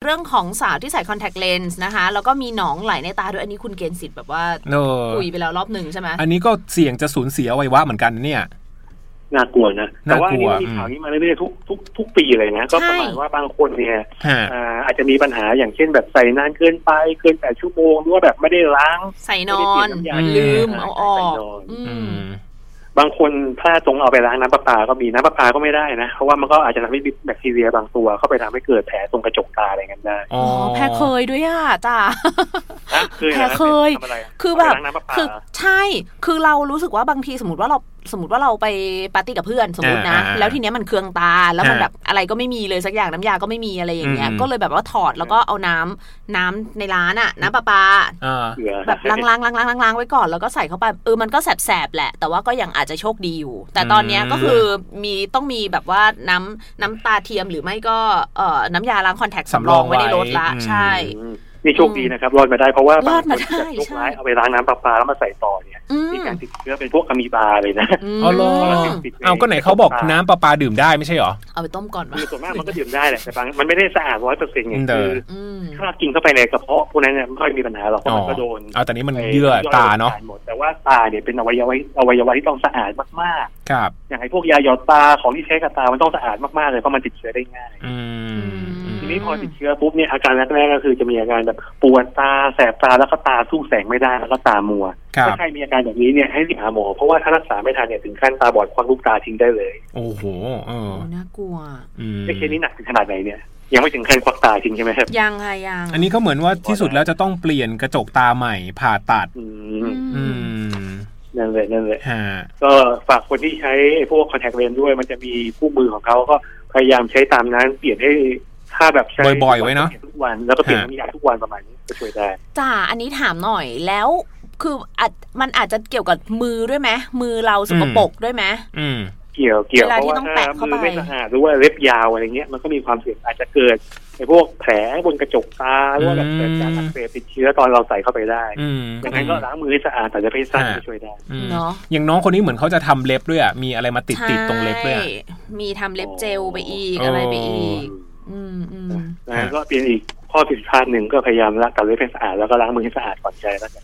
รื่องของสาวที่ใส่คอนแทคเลนส์นะคะแล้วก็มีหนองไหลในตาด้วยอันนี้คุณเกณฑ์สิทธิ์แบบว่าคุยไปแล้วรอบนึงใช่ไหมอันนี้ก็เสี่ยงจะสูญเสียอวัยวะเหมือนกันเนี่ยน่ากลัวนะแต่ว่านี่มีข่าวนี้มาเรื่อยๆทุกปีเลยนะก็ประมาณว่าบางคนเนี่ยอาจจะมีปัญหาอย่างเช่นแบบใส่นานเกินไปเกิน8 ชั่วโมงหรือว่าแบบไม่ได้ล้างใส่นอนลืมเอาออกบางคนพลาดตรงเอาไปล้างน้ำประปาก็มีน้ำประปาก็ไม่ได้นะเพราะว่ามันก็อาจจะทำให้แบคทีเรียบางตัวเข้าไปทำให้เกิดแผลตรงกระจกตาอะไรกันได้อ๋อแพ้เคยด้วยจ้าแพ้เคยคือแบบคือใช่คือเรารู้สึกว่าบางทีสมมติว่าเราไปปาร์ตี้กับเพื่อนสมมตินะแล้วทีเนี้ยมันเคืองตาแล้วมันแบบอะไรก็ไม่มีเลยสักอย่างน้ำยาก็ไม่มีอะไรอย่างเงี้ยก็เลยแบบว่าถอดแล้วก็เอาน้ำในร้านอ่ะน้ำประปาแบบล้างไว้ก่อนแล้วก็ใส่เข้าไปมันก็แสบๆแหละแต่ว่าก็ยังอาจจะโชคดีอยู่แต่ตอนเนี้ยก็คือต้องมีแบบว่าน้ำตาเทียมหรือไม่ก็น้ำยาล้างคอนแทคสำรองไว้ในรถละใช่นี่โชคดีนะครับรอดมาได้เพราะว่าบางคนจะโชคร้ายเอาไปล้างน้ำประปาแล้วมาใส่ต่อเนี่ยมีการติดเชื้อเป็นพวกอะมีบาเลยนะเอาก็ไหนเขาบอกน้ำประปาดื่มได้ไม่ใช่หรอเอาไปต้มก่อนคือส่วนมากมันก็ดื่มได้แหละแต่บางมันไม่ได้สะอาด 100% ไงคือถ้ากินเข้าไปในกระเพาะพวกนั้นเนี่ยไม่ค่อยมีปัญหาหรอกเพราะมันก็โดนแต่นี้มันเยื่อตาเนาะแต่ว่าตาเนี่ยเป็นอวัยวะที่ต้องสะอาดมากๆครับอย่างไอ้พวกยาหยอดตาของที่ใช้กับตามันต้องสะอาดมากๆเลยเพราะมันติดเชื้อได้ง่ายทีนี้พอติดเชื้อปุ๊บเนี่ยอาการแรกๆก็คือจะมีอาการแบบปวดตาแสบตาแล้วก็ตาสู้แสงไม่ได้แล้วก็ตามัวถ้าใครมีอาการแบบนี้เนี่ยให้รีบหาหมอเพราะว่าถ้ารักษาไม่ทันเนี่ยถึงขั้นตาบอดควักลูกตาทิ้งได้เลยโอ้โหน่ากลัวเคสนี้หนักถึงขนาดไหนเนี่ยยังไม่ถึงขั้นควักตาทิ้งใช่ไหมครับยังค่ะยังอันนี้ก็เหมือนว่าที่สุดแล้วจะต้องเปลี่ยนกระจกตาใหม่ผ่าตัดนั่นเลยก็ฝากคนที่ใช้พวกคอนแทคเลนส์ด้วยมันจะมีคู่มือของเขาก็พยายามใช้ตามนั้นเปลี่ยนให้ถ้าแบบใช้บ่อยๆไว้เนาะทุกวันแล้วก็เปลี่ยนน้ำยาทุกวันประมาณนี้จะช่วยได้จ้าอันนี้ถามหน่อยแล้วคือมันอาจจะเกี่ยวกับมือด้วยไหมมือเราสกปรกด้วยไหมเกี่ยวเพราะว่าถ้ามือไม่สะอาดหรือว่าเล็บยาวอะไรเงี้ยมันก็มีความเสี่ยงอาจจะเกิดไอ้พวกแผลบนกระจกตาหรือว่าแบบเกิดการอักเสบติดเชื้อตอนเราใส่เข้าไปได้ดังนั้นก็ล้างมือให้สะอาดแต่จะไม่สั้นจะช่วยได้เนาะอย่างน้องคนนี้เหมือนเขาจะทำเล็บด้วยอ่ะมีอะไรมาติดตรงเล็บด้วยมีทำเล็บเจลไปอีกอะไรไปอีกแล้วก็เป็นอีกข้อผิดพลาดหนึ่งก็พยายามล้างตัดเล็บให้สะอาดแล้วก็ล้างมือให้สะอาดก่อนใช้แล้ว